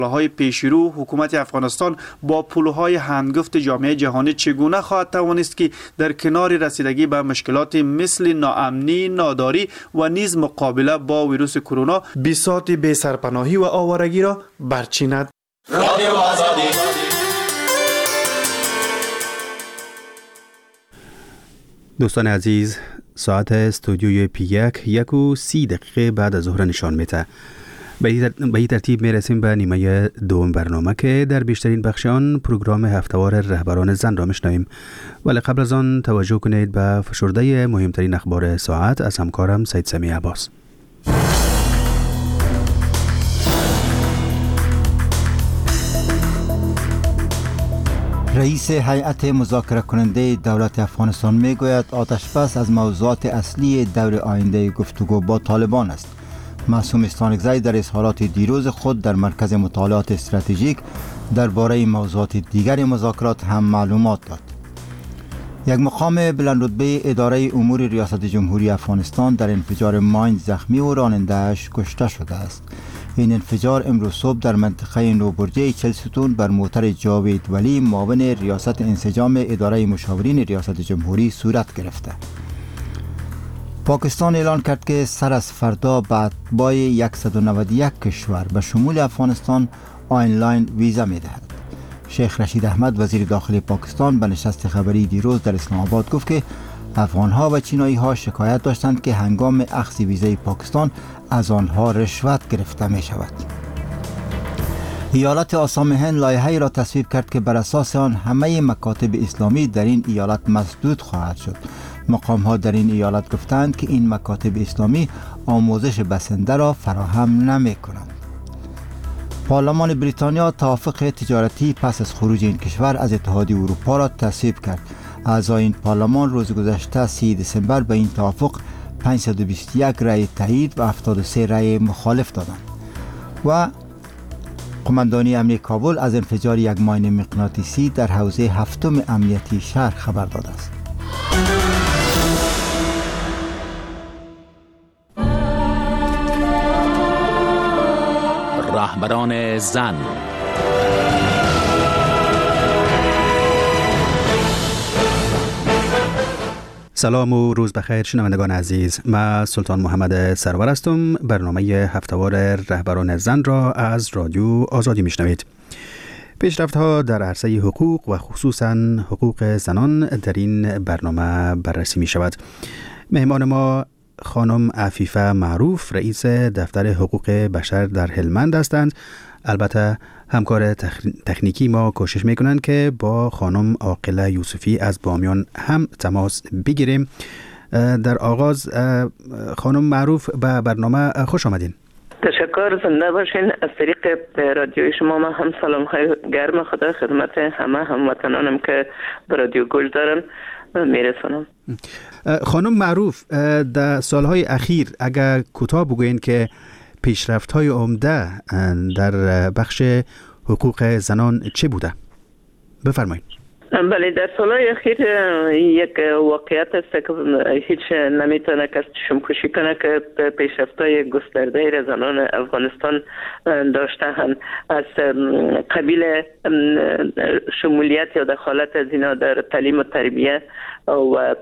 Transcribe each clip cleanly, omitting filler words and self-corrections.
های پیشرو حکومت افغانستان با پلهای هنگفت جامعه جهانی چگونه خواهد توانست که در کنار رسیدگی به مشکلات مثل ناامنی، ناداری و نیز مقابله با ویروس کرونا بساط بی‌سرپناهی و آوارگی را برچیند. دوستان عزیز، ساعت استودیوی یک و 30 دقیقه بعد از ظهر نشان میده. به این ترتیب میرسیم به نیمه دوم برنامه که در بیشترین بخش آن پروگرام هفته‌وار رهبران زن را میشنویم. ولی قبل از آن توجه کنید به فشرده مهمترین اخبار ساعت از همکارم سید سمی عباس. رئیس هیئت مذاکره کننده دولت افغانستان میگوید آتشبس از موضوعات اصلی دور آینده گفتگو با طالبان است. معصوم استانکزی در اظهارات دیروز خود در مرکز مطالعات استراتژیک درباره موضوعات دیگر مذاکرات هم معلومات داد. یک مقام بلند رتبه اداره امور ریاست جمهوری افغانستان در انفجار ماین زخمی و راننده‌اش کشته شده است. این انفجار امروز صبح در منطقه نوبرجه چلستون بر موتر جاوید ولی معاون ریاست انسجام اداره مشاورین ریاست جمهوری صورت گرفته. پاکستان اعلان کرد که سر از فردا به اتباع 191 کشور به شمول افغانستان آنلاین ویزا می دهد. شیخ رشید احمد وزیر داخلی پاکستان به نشست خبری دیروز در اسلام آباد گفت که افغانها و چینایی ها شکایت داشتند که هنگام اخذ ویزای پاکستان از آنها رشوت گرفته می شود. ایالت آسام هند لایحه‌ای را تصویب کرد که بر اساس آن همه مکاتب اسلامی در این ایالت مسدود خواهد شد. مقام ها در این ایالت گفتند که این مکاتب اسلامی آموزش بسنده را فراهم نمی کنند. پارلمان بریتانیا توافق تجارتی پس از خروج این کشور از اتحادیه اروپا را تصویب کرد. اعضای این پارلمان روز گذشته 3 دسامبر به این توافق 521 رأی تایید و 73 رأی مخالف دادند. و قماندانی امنیه کابل از انفجار یک ماین مغناطیسی در حوزه 7 امنیتی شهر خبر داده است. رهبران زن. سلام و روز بخیر شنوندگان عزیز. من سلطان محمد سرور هستم. برنامه هفته‌وار رهبران زن را از رادیو آزادی میشنوید. پیشرفت‌ها در عرصه حقوق و خصوصاً حقوق زنان در این برنامه بررسی می شود. مهمان ما خانم عفیفه معروف رئیس دفتر حقوق بشر در هلمند هستند. البته همکار تکنیکی ما کوشش میکنند که با خانم عاقله یوسفی از بامیان هم تماس بگیریم. در آغاز خانم معروف به برنامه خوش آمدین. تشکر، زنده باشین. از طریق رادیوی شما من هم سلام های گرم خدا خدمت همه هموطنانم که به رادیو گوش دارن میرسونم. خانم معروف، در سالهای اخیر اگر کوتاه بگوین که پیشرفت‌های عمده در بخش حقوق زنان چه بوده؟ بفرمایید. بله، در سالهای اخیر یک واقعیت است که هیچ نمیتونه کس چشم‌پوشی کنه که پیشرفت‌های گسترده زنان افغانستان داشته‌اند. از قبیل شمولیت یا دخالت از اینا در تعلیم و تربیه و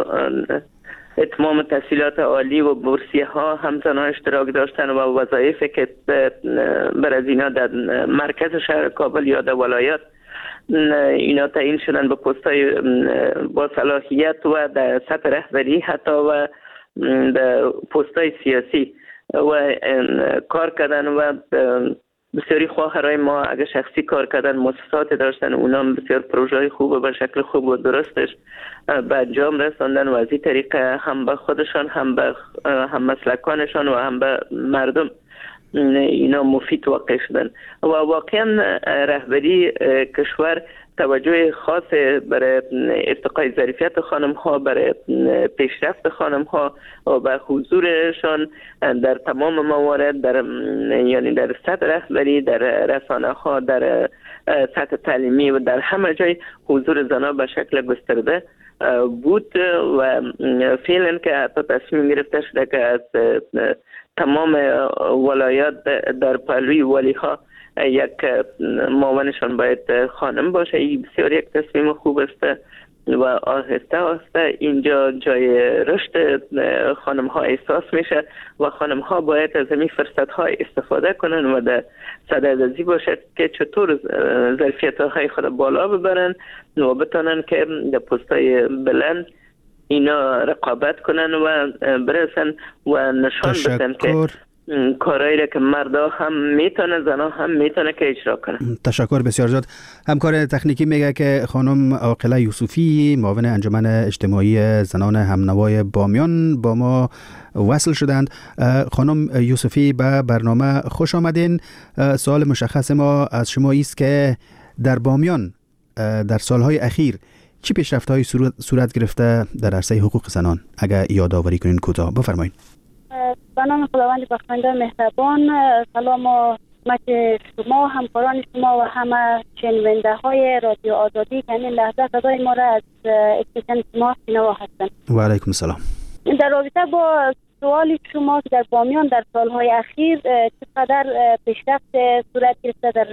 اتمام تحصیلات عالی و بورسیه ها هم زنان اشتراک داشتن و وظایفی که بر از اینا در مرکز شهر کابل یا در ولایات اینا تعیین شدن به پست‌های با صلاحیت و در سطح رهبری حتی و در پست‌های سیاسی و کار کردن و بسیاری خواهرای ما اگه شخصی کار کردن مؤسسات داشتن، اونا بسیار پروژه‌های خوب و به شکل خوب و درستش به انجام رساندن و از این طریق هم به خودشان هم به هم مسلکانشان و هم به مردم اینا مفید واقع شدن و واقعا رهبری کشور توجه خاص برای ارتقای ظرفیت خانم ها، برای پیشرفت خانم ها و به حضورشان در تمام موارد، در یعنی در سطح رهبری، در رسانه ها، در سطح تعلیمی و در همه جای حضور زنان به شکل گسترده بود و فعلا که حتی تصمیم گرفته شده که از تمام ولایات در پهلوی ولی ها یک معاونشان باید خانم باشه. این بسیار یک تصمیم خوب است و آهسته آهسته اینجا جای رشد خانم ها احساس میشه و خانم ها باید از همین فرصت ها استفاده کنن و در صدد باشد که چطور ظرفیت های خود بالا ببرن و بتونن که در پست های بلند اینا رقابت کنن و برسن و نشان بدن که کارایی را که مردا هم میتونه زنا هم میتونه که اجرا کنه. تشکر بسیار زیاد. همکار تکنیکی میگه که خانم عاقله یوسفی معاون انجمن اجتماعی زنان همنوای بامیان با ما وصل شدند. خانم یوسفی به برنامه خوش آمدین. سوال مشخص ما از شما است که در بامیان در سالهای اخیر چی پیشرفت‌هایی صورت گرفته در عرصه حقوق زنان؟ اگر یادآوری کنین کوتاه بفرمایید. به نام خداوند بخشنده مهربان، سلام و خدمت شما، همکاران شما و همه شنونده های رادیو آزادی که این لحظه صدای ما را از استیشن شما شنوا هستند. و علیکم السلام. در رابطه با سوال شما که در بامیان در سالهای اخیر چقدر پیشرفت صورت گرفته در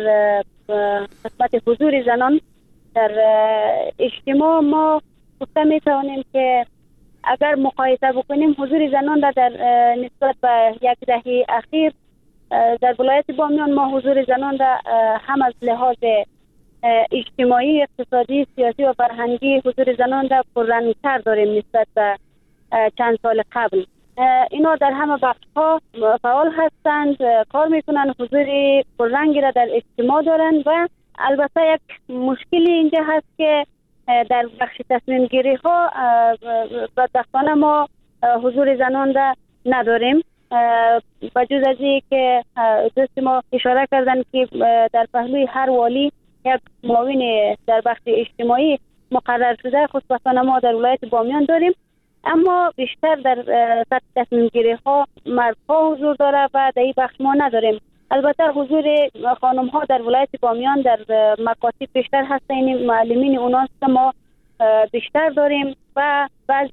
قسمت حضور زنان در اجتماع، ما گفته می توانیم که اگر مقایسه بکنیم حضور زنان در نسبت به یک دهه اخیر در ولایت بامیان ما حضور زنان هم از لحاظ اجتماعی، اقتصادی، سیاسی و فرهنگی حضور زنان پررنگ‌تر داریم نسبت به چند سال قبل. اینا در همه بخش‌ها فعال هستند، کار میکنن، حضور پررنگی را در اجتماع دارند و البته یک مشکلی اینجا هست که در بخش تصمیم گیری ها بدبختانه ما حضور زنان را نداریم. بجز از این که دوست ما اشاره کردن که در پهلوی هر والی یک معاون در بخش اجتماعی مقرر شده خوشبختانه ما در ولایت بامیان داریم، اما بیشتر در سطح تصمیم گیری ها مردها حضور داره و در این بخش ما نداریم. البته حضور خانم ها در ولایت بامیان در مکاتب بیشتر هست، این معلمین اوناست که ما بیشتر داریم و بعض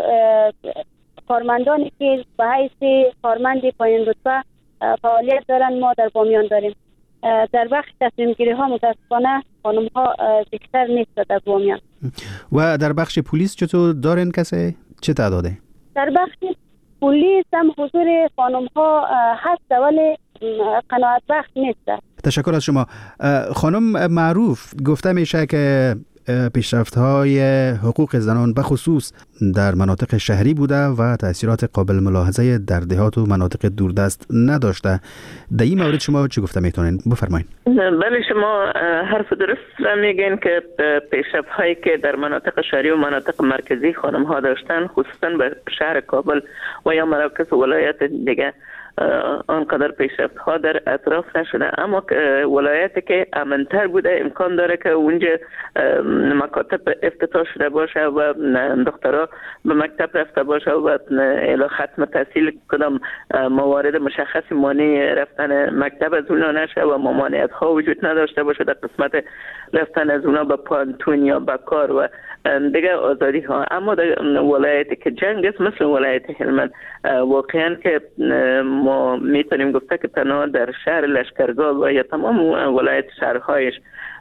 کارمندانی که به حیث کارمند پایین رتبه فعالیت دارن ما در بامیان داریم. در بخش تصمیم گیری ها متاسفانه خانم ها بیشتر نیست در بامیان. و در بخش پلیس چطور دارین کسی؟ چه تعداده؟ در بخش پلیس هم حضور خانم ها هست ولی قناعت بخش نیست. تشکر از شما. خانم معروف گفته میشه که پیشرفت‌های حقوق زنان به خصوص در مناطق شهری بوده و تأثیرات قابل ملاحظه در دهات و مناطق دوردست نداشته. در این مورد شما چی گفته میتونین؟ بفرمایید. بله، شما حرف درست میگین که پیشرفت‌هایی که در مناطق شهری و مناطق مرکزی خانم ها داشتن، خصوصا به شهر کابل و یا مراکز ولایت دیگه آنقدر پیشرفت ها در اطراف نشده، اما ولایتی که امنتر بوده امکان داره که اونجا مکاتب افتتاح شده باشه و دخترها به مکتب رفته باشه و الی ختم تحصیل کدام موارد مشخصی مانع رفتن مکتب از اونا نشه و ممانعت ها وجود نداشته باشه در قسمت رفتن از اونا به پانتون یا به کار و دیگه آزادی ها. اما در ولایتی که جنگ است مثل ولایت هلمند واقعا که ما میتونیم گفته که تنها در شهر لشکرگاه و یا تمام ولایت شهرهایش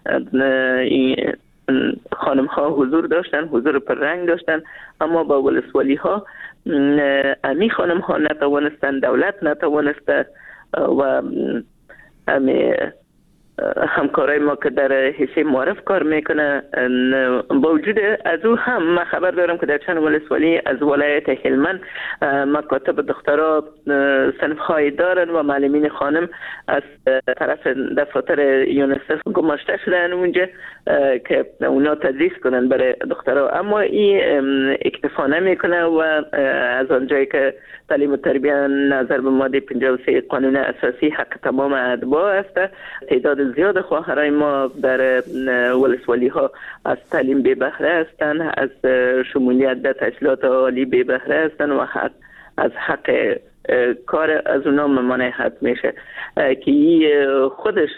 خانم ها حضور داشتن، حضور پررنگ داشتن، اما با ولسوالی ها امی خانم ها نتوانستن، دولت نتوانسته و امی همکارای ما که در حیث معرف کار میکنه با وجود از او هم من خبر دارم که در چند ولسوالی از ولایت هلمند مکاتب دخترها صنف های دارن و معلمین خانم از طرف دفاتر یونیسف گماشته شدن اونجا که اونا تدریس کنن برای دخترها، اما این اکتفا نمیکنه و از آنجایی که تعلیم و تربیت نظر به ماده 53 قانون اساسی حق تمام اتباع است، تعداد زیاد خواهرای ما در ولسوالی ها از تعلیم بی بهره هستند، از شمولیت در تحصیلات عالی بی بهره هستند و از حق کار از اونا ممانعت میشه که خودش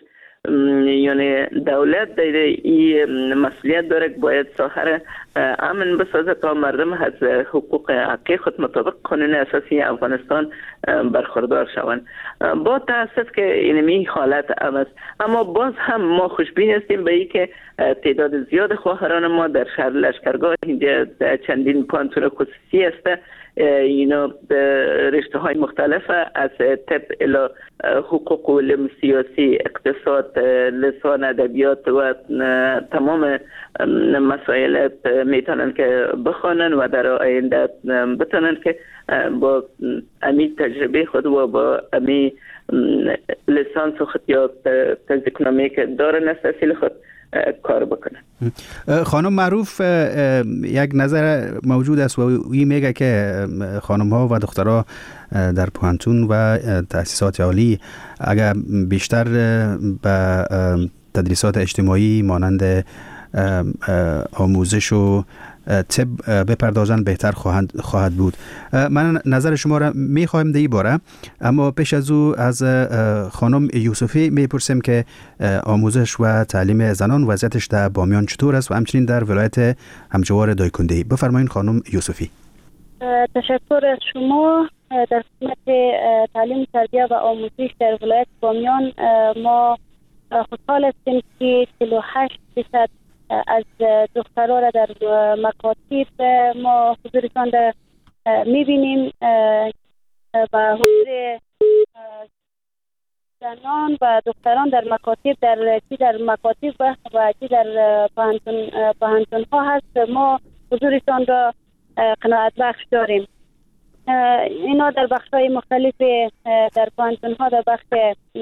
یعنی دولت در این مسئولیت داره که باید ساحه امن بسازه تا مردم از حقوق حقیقی خود مطابق قانون اساسی افغانستان برخوردار شوند. با تاسف که اینمی حالت است، اما باز هم ما خوشبین هستیم به اینکه تعداد زیاد خواهران ما در شهر لشکرگاه اینجا چندین پانتون خصوصی است. اینا رشته های مختلف از طب الی حقوق و علم سیاسی، اقتصاد، لسان، ادبیات و تمام مسائل میتونن که بخوانن و در آینده بتونن که با امی تجربه خود و با امی لیسانس خود یا تزیکنامی که دارن از تحصیل خود کار بکنن. خانم معروف، یک نظر موجود است و این میگه که خانم ها و دخترها در پوهنتون و تأسیسات عالی اگر بیشتر به تدریسات اجتماعی مانند آموزش و طب بپردازن بهتر خواهد بود. من نظر شما را میخوایم در این باره، اما پیش از او از خانم یوسفی میپرسیم که آموزش و تعلیم زنان وضعیتش در بامیان چطور است و همچنین در ولایت همجوار دایکنډي. بفرمایید خانم یوسفی. تشکر از شما. در قسمت تعلیم، تربیت و آموزش در ولایت بامیان ما خوشحال هستیم که 48% از دخترها را در مکاتب ما حضورشان را میبینیم و حضور زنان و دختران در مکاتب در مکاتب و در پوهنتون ها هست. ما حضورشان را قناعت بخش داریم. اینا در بخش های مختلف در پوهنتون ها، در بخش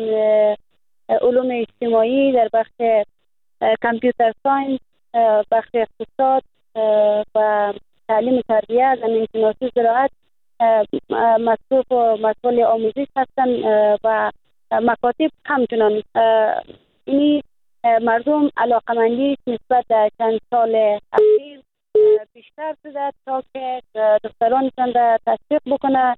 علوم اجتماعی، در بخش کامپیوتر ساینس، بخش اقتصاد و تعلیم تربیت، زمین شناسی، زراعت مصروف و مسئول آموزش هستند و مکاتب همچنان. این مردم علاقمندی نسبت در چند سال اخیر بیشتر شده تا که دخترانشان را تشویق بکنه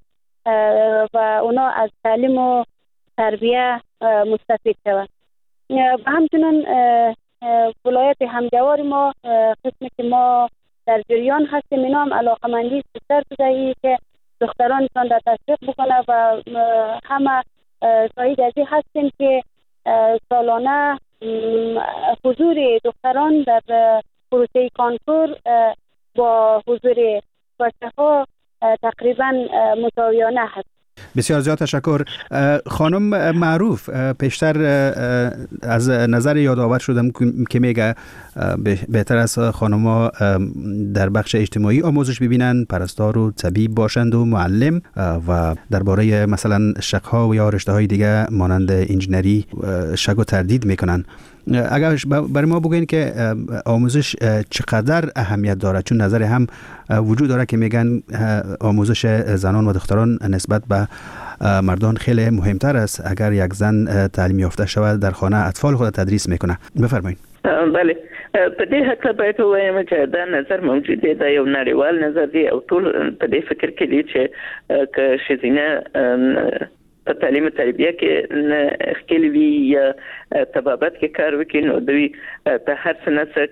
و اونا از تعلیم و تربیت مستفید شوند. و همچنان ولایت همجوار ما، قسمی که ما در جریان هستیم، اینا هم علاقمندی بیشتر شده ای که دخترانشان را تشویق بکنه و همه شاهد از این هستیم که سالانه حضور دختران در پروسه کانکور با حضور بچه‌ها تقریبا مساویانه هست. بسیار زیاد تشکر. خانم معروف، پیشتر از نظر یادآور شدم که میگه بهتر است خانم‌ها در بخش اجتماعی آموزش ببینن، پرستار و طبیب باشند و معلم، و درباره مثلا شغل‌ها و یا رشته‌های دیگه مانند انجینری شک و تردید میکنن. اگر برای ما بگوین که آموزش چقدر اهمیت داره، چون نظر هم وجود داره که میگن آموزش زنان و دختران نسبت به مردان خیلی مهمتر است. اگر یک زن تعلیم یافته شود در خانه اطفال خود تدریس میکنه. بفرمایید. بله، په دې حق باید ووایم چې دا نظر موجود دی، دا یو نړیوال نظر دی او ټول په دې فکر کې دي چې که ښځینه په تعلیم تربیه کې خپل وی یا طبابت کې کار وکړي نو دوی په هر څه نه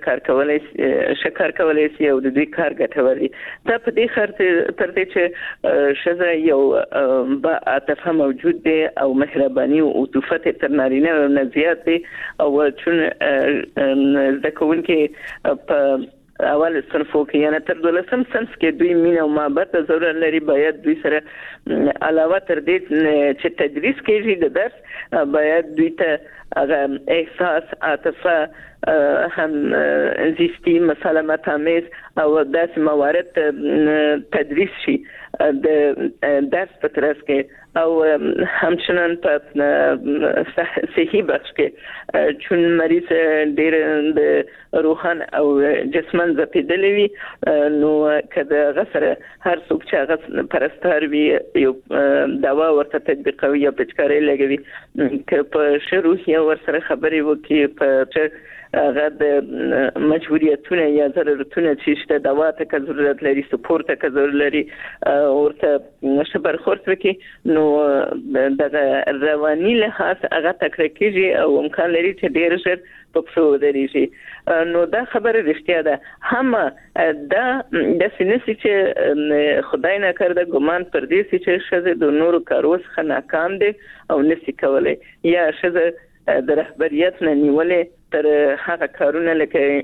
کار کولای شي او د دوی کار ګټور دی. دا په دې خاطر تر دې چې ښځه یو با عاطفه موجود دی او مهرباني او عطوفت تر نارینه نه زیات دی او چون زده کوونکي په اول صنفو کې یعنی تر 12م صنف کې دوی مینه او محبت ضرور لري. باید دوی سره علاوه تر دې چې تدریس کېږي د درس باید دوی ته احساس، عاطفه، هم زیستی، مسالمت آمیز او داسې موارد تدریس شي د درس په ترڅ کې او همچنان په صحي بخش کې چون مریض ډېر د روحان او جسمن زپیدلی وي نو که د هغه سره هر څوک چې هغه پرستار وي یو دوا ورته تطبیقوي یا پچکاري لګوي که په ښه روحیه ورسره خبرې وکړي په هغه د مجبوریتونه یا ضرورتونه چې شته دوا ته که ضرورت لري، سپورت ته که ضرورت لري ورته ښه برخورد وکړي نو نو د رواني لحاظ هغه تکرار کیږي او امکان لري چې ډیر ژر په پښو ودرېږي. نو دا خبره رښتیا ده. هم دا د سینسي چې خدای نه کړ د ګمان پر دې چې شزه د نورو کارو څخه ناکام دي او نسی کولای یا شزه د رهبریت نه نیولې تر هغه کارونه لکه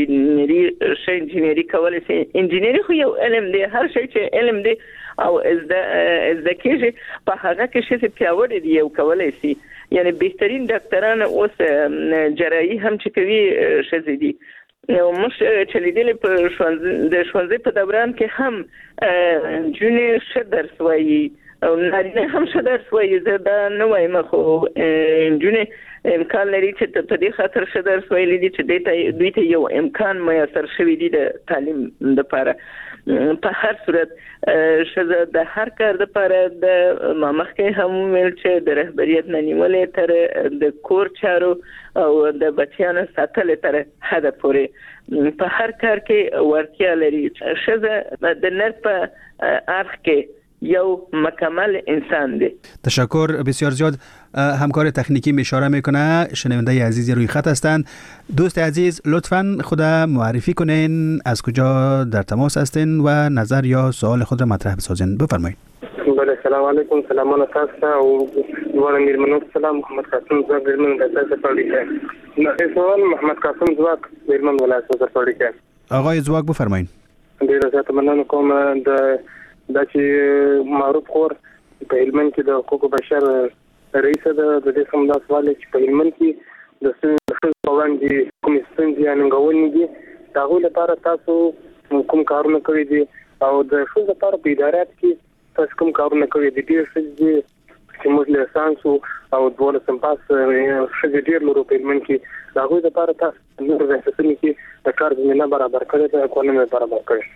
انجینری کولای شي. انجینری خو یو علم دی، هر شي چې علم دی او از د کېږي په هغه کې شي پیاوړی دی او کولای شي. یعنی بهترین ډاکټران اوس جراحي هم چې کوي شزه دي. نو موږ چې لیدل په ښوونځي په دوران کې هم جونې ښه درس وایي او نارینه هم ښه درس وایي. زه دا نه وایم خو جونې امکان لري چې په دې خاطر ښه درس ویلي دي چې دوی ته یو امکان میسر شوی دی د تعلیم لپاره. په هر صورت شزه د هر کار لپاره د مخکې هم ویل چې د رهبریت نه نیولې تر د کور چارو او د بچیانو ساتل تر حد پورې په هر کار کې ورتیا لري. شزه د نر په اړخ کې یو مکمل انسان دی. تشکر بسیار زیاد. همکار تکنیکی اشاره میکنه شنونده عزیزی روی خط هستند. دوست عزیز لطفاً خود معرفی کنین، از کجا در تماس هستین و نظر یا سوال خود را مطرح بسازین. بفرمایید. بله سلام علیکم. سلامان تاسو او دوه میرمنو سلام. محمد قاسم زواک میرمن د تاسو په اړه کې سوال محمد قاسم زواک میرمن ولایت په اړه کې. آقای زواک بفرمایید. ډیره زیاته مننه کوم د چې معروف خور په هلمند کې د حقوق بشر رئیس د دې سم دا سوال چې په هلمند کې د څه وړاندې کوم ستونزې انګولنې دي دا غو لپاره تاسو کوم کارونه کوي دي او د څه لپاره په ادارات کې تاسو کوم کارونه کوي دي چې موږ له سانسو او دوله سمپاس څه ډیر لرو په هلمند کې دا غو لپاره تاسو نور د څه کې د کار زمينه برابر کړئ ته قانون برابر کړئ.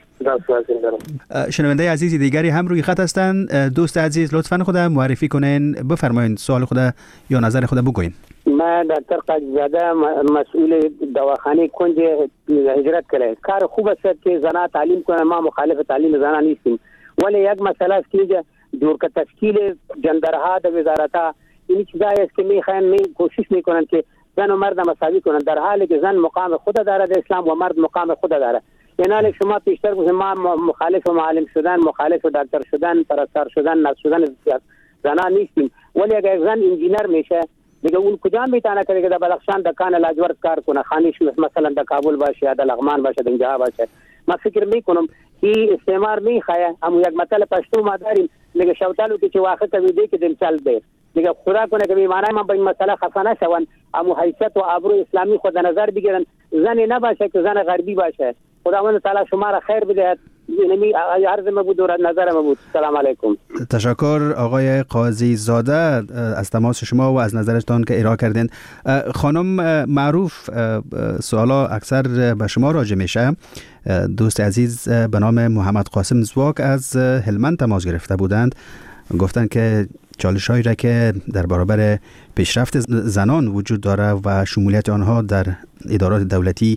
شنونده عزیزی دیگری هم روی خط هستند. دوست عزیز لطفاً خود معرفی کنین، بفرمایید سوال خود یا نظر خود بگوین. من دکتر قاضیزاده مسئول دواخانه کنج هجرت کردم. کار خوب است که زنان تعلیم کنند. ما مخالف تعلیم زنان نیستیم، ولی یک مسئله است که دور که تشکیل جندرها در وزارتها این چیزایی است که می کوشش میکنند که زن و مرد مساوی کنند، در حالی که زن مقام خود دارد در اسلام و مرد مقام خود دارد. یعنی شما پیشتر گفتید ما مخالف معلم شدن، مخالف دکتر شدن، پرستار شدن، نرس شدن زنان نیستیم، ولی اگر زن انجینر میشه دیگه اون کجا میتونه که در بدخشان دکان لاجورد کار کنه، خانیش مثلا در کابل باشه یا در لغمان باشه، در اینجا باشه. ما فکر میکنم که استعمار میخواه. اما یک مطلب پشتو ما داریم دیگه شوتالو که واقع کوي دی که دمچال دی دیگه خدا کنه که معنی ما به این مسئله خفه نشون، اما حیثیت و آبرو اسلامی خود در نظر بگیرن، زن نباشه که زن غربی باشه. خداوند تعالی شما را خیر بدهد. اینمی عرض ما بود و نظر ما بود. سلام علیکم. تشکر آقای قاضی زاده از تماس شما و از نظرتان که ارائه کردین. خانم معروف، سوالا اکثر به شما راجع میشه. دوست عزیز به نام محمد قاسم زواک از هلمند تماس گرفته بودند، گفتند که چالش‌هایی را که در برابر پیشرفت زنان وجود داره و شمولیت آنها در ادارات دولتی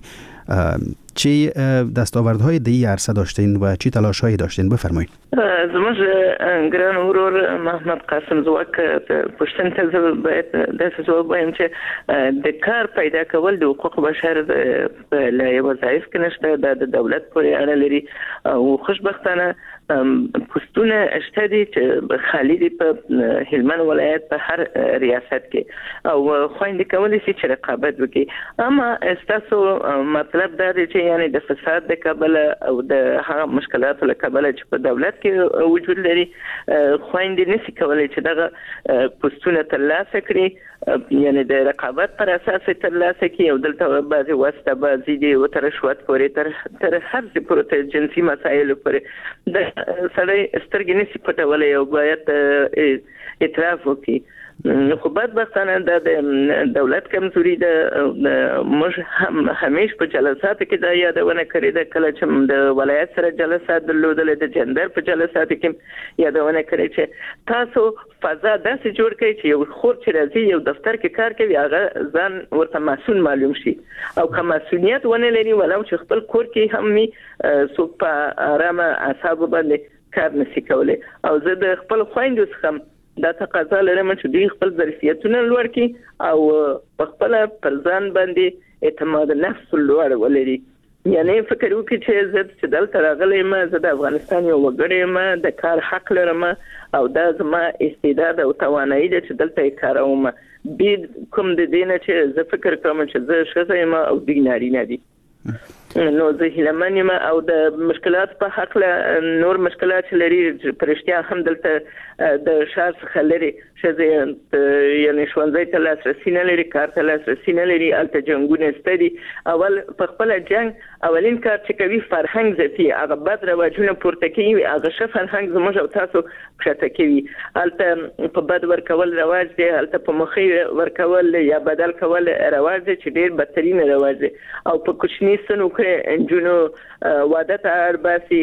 چی دستاوردهای دی عرصه داشتین و چی تلاش‌هایی داشتین؟ بفرمایید. زموږ ګران ورور محمد قاسم زواک پښتون ته باید داسې ځواب وایم چې د کار پیدا کول د حقوق بشر له وظایف کې نشته، د دولت پورې اړه لري او خوشبختانه پوسټونه شته دي چې خالي دي په هلمند ولایت په هر ریاست کې او خويندې کولی شي چې رقابت وکړي. اما تاسو مطلب دا دی چې یعنی د فساد د کبله او د هغه مشکلاتو له کبله چې په دولت کې وجود لري خويندې نشي کولی چې دغه پوسټونه ترلاسه کړي، یعنی د رقابت پر اساس ترلاسه کړي او دلته بعضي واسطه بعضي دي او تر رشوت پورې تر هر څه پورې جنسي مسایل پورې د سړی سترګې نشي پټولی او باید اعتراف وکړي. خو بدبختانه د دولت کمزوري ده. موږ هم همیش په جلساتو کې دا یادونه کړې ده، کله چې د ولایت سره جلسات درلودل د جندر په جلساتو کې یادونه کړې چې تاسو فضا داسې جوړ کړئ چې یو خور چې راځي یو دفتر کې کار کوي هغه ځان ورته مسؤل معلوم شي او که مسؤلیت ونه لري ولو چې خپل کور کې هم می څوک په آرامه اعصابو باندې کار نشي کولی. او زه د خپل خویندو څخه دا تقاضا لرم چې دوی خپل ظرفیتونه لوړ کړي او په خپل پر ځان باندې اعتماد نفس لوړ ولري. یعنی فکر وکړي چې زه چې دلته راغلی یم، زه د افغانستان یو وګړی یم، د کار حق لرم او دا زما استعداد او توانایي ده چې دلته یې کاروم، بې کوم د دې نه چې زه فکر کوم چې زه ښځه یم او دوی نارینه دي. نو زه هیلهمن یم او د مشکلات په هکله نور مشکلات چې لري په رښتیا هم دلته د ښار څخه لرې ښځې یعنې ښوونځي ته لاسرسي نه لري، کار ته لاسرسي نه لري، هلته جنګونه شته دي. اول په خپله جنګ اولین کار چې کوي فرهنګ ځپي، هغه بد رواجونه پورته کوي، هغه ښه فرهنګ زموږ او تاسو کښته کوي. هلته په بد ورکول رواج دی، هلته په مخې ورکول یا بدل کول رواج دی چې ډېر بدترین رواج دی. او په کوچني سنو کې انجونو واده ته اړباسي،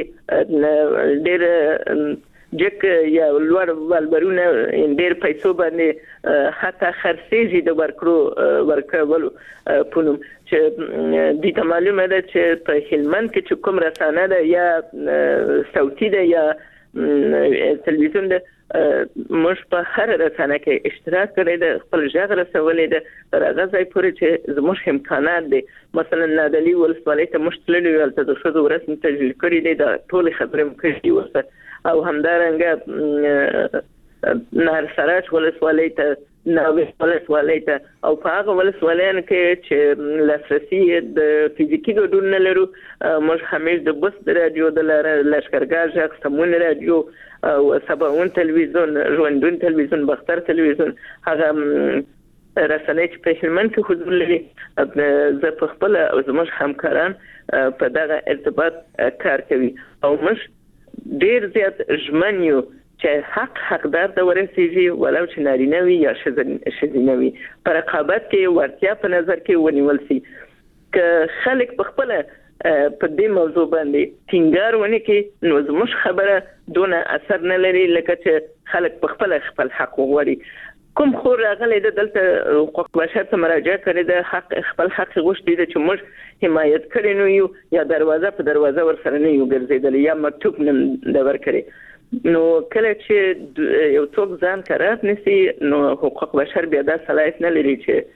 ډېر جک یا لوړ والبرونه ډېر پیسو باندې حتی خرڅېږي د ورکولو په نوم، چې دوی ته معلومه ده چې په هلمند کې چې کوم رسانه ده یا صوتي ده یا تلویزیون ده، موږ په هر رسانه کې اشتراک کړی ده، خپل غږ رسولی ده تر هغه ځای پورې چې زموږ امکانات دي. مثلا نادعلي ولسوالۍ ته موږ تللي یو، هلته د ښځو ورځ مو تشکیل کړی دی، دا ټولې خبرې مو کړي دي ورسره. او همدارنګه نهرسراج ولسوالۍ ته، ناوې ولسوالۍ ته، او په هغه ولسوالیانو کې چې لاسرسي د فزیکي ګډون نه لرو، موږ همیش د بست راډیو د لاره، لښکرګاه غږ، سمون راډیو او سباون تلویزیون، ژوندون تلویزیون، بختر تلویزیون، هغه رسنۍ چې په هلمند کې حضور لري، زه په خپله او زموږ همکاران په دغه ارتباط کار کوي او موږ ډېر زیات ژمن یو چې حقدار ته ورسیږي، ولو چې نارینه وي یا ښځینه وي، په رقابت کې وړتیا په نظر کې ونیول شي. که خلک په خپله په دې موضوع باندې ټینګار ونه کړي نو زموږ خبره دونه اثر نه لري لکه چې خلک په خپله خپل حق وغواړي. کوم خور راغلی ده دلته حقوق بشر ته مراجعه کړې ده، خپل حق غوښتي ده چې موږ حمایت کړی نو یو، یا دروازه په دروازه ورسره نه یو ګرځېدلی، یا مکتوب نه ده ورکړی. نو کله چې یو څوک ځان قرار نیسي نو حقوق بشر بیا دا صلاحیت نه لري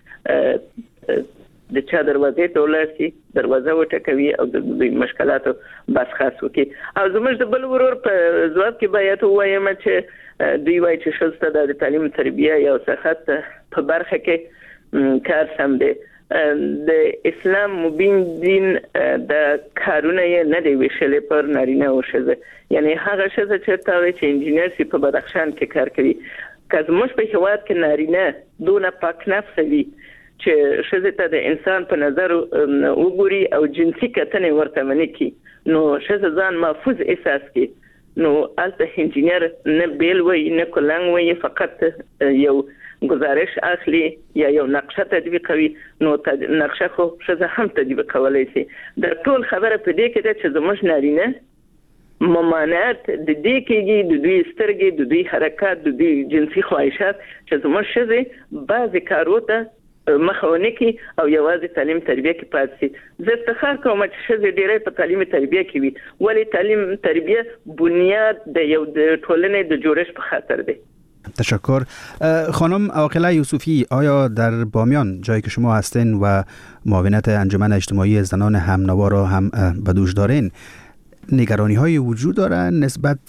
چې د چا دروازې ته ولاړ شي، دروازه وټکوي او د دوی مشکلاتو بحث خاص وکړي. او زموږ د بل ورور په ځواب کې باید ووایم چې دوی وایي چې ښځو ته د تعلیم تربیه یا صحت په برخه کې کار سم دی. د اسلام مبین دین د کارونه یې نه دی ویشلی پر نارینه او ښځه، یعنی هغه ښځه چې تا وایي چې انجینر سي په بدخشان کې کار کوي، که زموږ په هېواد کې نارینه دونه پاک نفسه وي چې ښځې ته د انسان په نظر وګوري او جنسي کتنې ورته ونه کړي، نو ښځه ځان محفوظ احساس کړي، نو هلته انجینر نه بیل وایي نه کلنګ وایي، فقط یو گزارش اخلي یا یو نقشه تطبیقوي، نو نقشه خو ښځه هم تطبیق کولی شي. د ټول خبره په دې کې ده چې زموږ نارینه ممانعت د دې کېږي، د دوی سترګې، د دوی حرکات، د دوی جنسي خواهشات، چې زموږ ښځې بعضې کارو ته مخه ونه کړي او یوازې تعلیم تربیه کې پاتې شي. زه افتخار کوم چې ښځې ډېری په تعلیم تربیه کې وي، ولې تعلیم تربیه بنیاد د یو د ټولنې د جوړښت په خاطر دی. تشکر. خانم عاقله یوسفی، آیا در بامیان جایی که شما هستین و معاونت انجمن اجتماعی زنان همنوا را هم به دوش دارین، نگرانی های وجود داره نسبت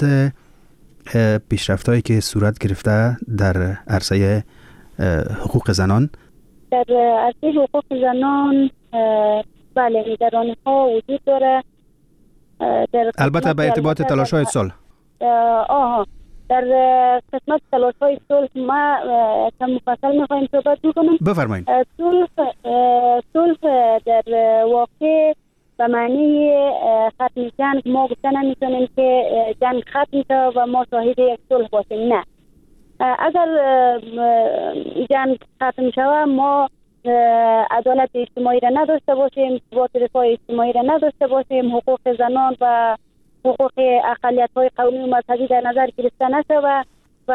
پیشرفت هایی که صورت گرفته در عرصه حقوق زنان؟ در عرصه حقوق زنان بله نگرانی ها وجود داره، البته به ارتباط تلاش های صلح. در قسمت تلاش های صلح ما کم مفصل میخوایم صحبت بکنم. بفرمایید. صلح در واقع به معنی ختم جنگ ما گفته نمیتونیم که جنگ ختم شد و ما شاهد یک صلح باشیم، نه. اگر جنگ ختم شود ما عدالت اجتماعی را نداشته باشیم، ثبات رفاه اجتماعی را نداشته باشیم، حقوق زنان و حقوق اقلیت های قومی و مذهبی در نظر گرفته نشود و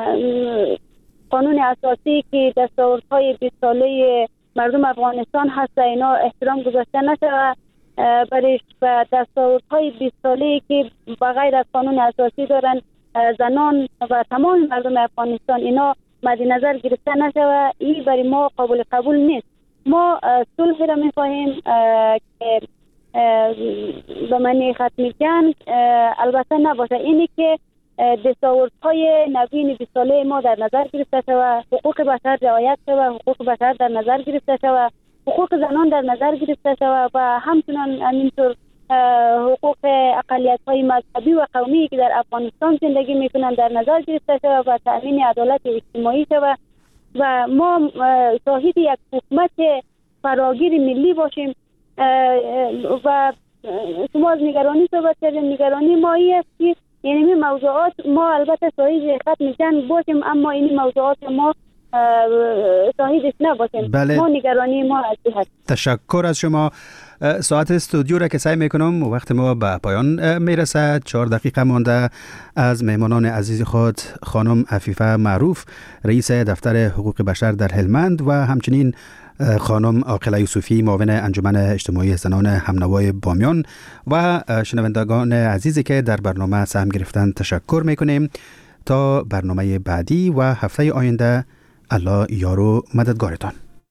قانون اساسی که دستاوردهای 20 ساله مردم افغانستان هست اینا احترام گذاشته نشود، برای دستاوردهای 20 ساله که بغیر از قانون اساسی دارن زنان و تمام مردم افغانستان اینا مد نظر گرفته نشود، این برای ما قابل قبول نیست. ما صلح را می‌خواهیم که به معنی ختم جنگ البته نباشه، اینی که دستاوردهای نوین 20 ساله ما در نظر گرفته شود، حقوق بشر رعایت شود، حقوق بشر در نظر گرفته شود، حقوق زنان در نظر گرفته شود و همچنان همینطور حقوق اقلیت‌های مذهبی و قومی که در افغانستان زندگی می‌کنند در نظر گرفته شود و تأمین عدالت اجتماعی شود و ما شاهد یک حکومت فراگیر ملی باشیم. و شما از نگرانی صحبت کردیم، نگرانی ما این است که یعنی موضوعات ما البته شاهد ختم جنگ باشیم اما این موضوعات ما شاهدش نباشیم. بله. ما نگرانی ما از این هست. تشکر از شما. ساعت استودیو را که سعی میکنم وقت ما به پایان میرسد. 4 دقیقه مانده. از مهمانان عزیز خود خانم عفیفه معروف رئیس دفتر حقوق بشر در هلمند و همچنین خانم عاقله یوسفی معاون انجمن اجتماعی زنان همنوای بامیان و شنوندگان عزیزی که در برنامه سهم گرفتن تشکر میکنیم. تا برنامه بعدی و هفته آینده، الله یار و مددگارتان.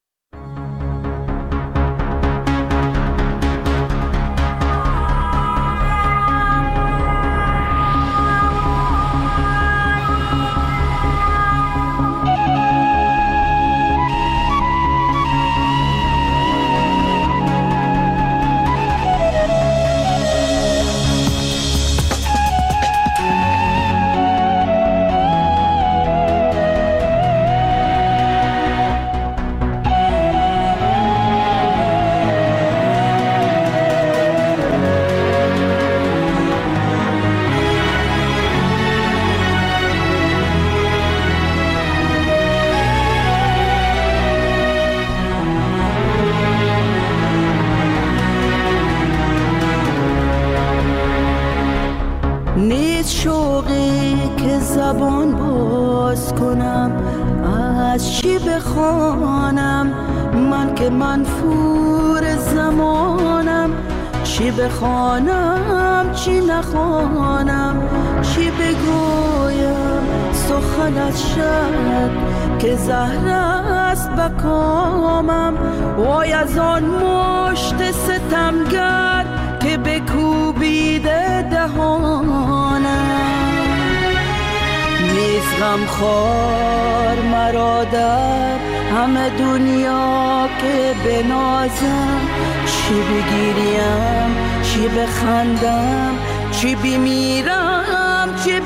چی بخوانم چی نخوانم، چی بگویم سخنت شد که زهر است به کامم. وای از آن مشت ستمگر که بکوبیده دهانم. نیز غمخوار مرا در همه دنیا که بنازم، چی بگیریم چی بخندم، چی بمیرم چی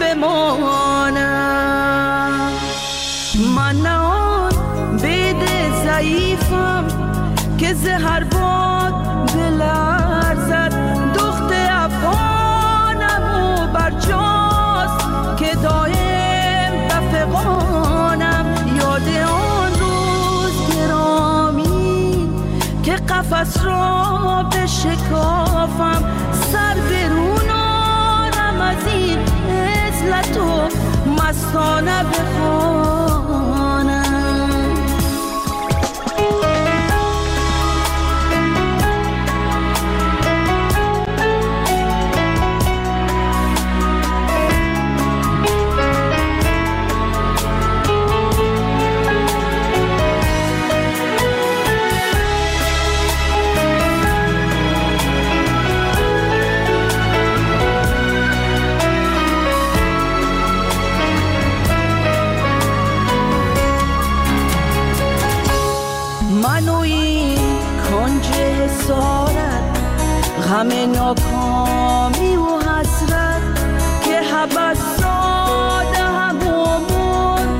بمانم. من نه آن بید ضعیفم که زهر باد بلرزد، دخت افغانم و برجاست که دایم بفغانم. یاد آن روز گرامی که قفس را بشکافم، سر برونارم از این عزلت و مستانه بخوانم. غم ناکامی و حسرت که حبس ساده همون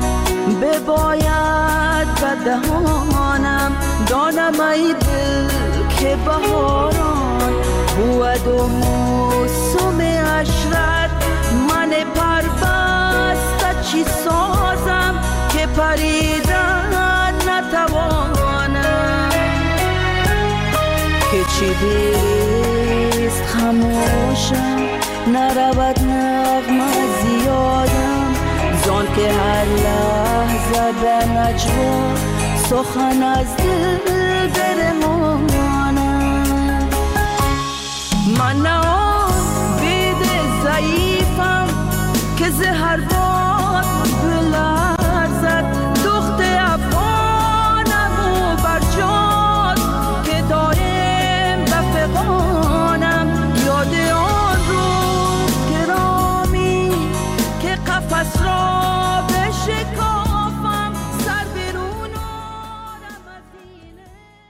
بباید به دهانم. دانم ای دل که بهاران بود و موسم عشرت، من پربسته چی سازم که پریدن نتوانم. که چی بیست خموشم نرود نغمه زیادم، زان که هر لحظه به نجوا سخن از دل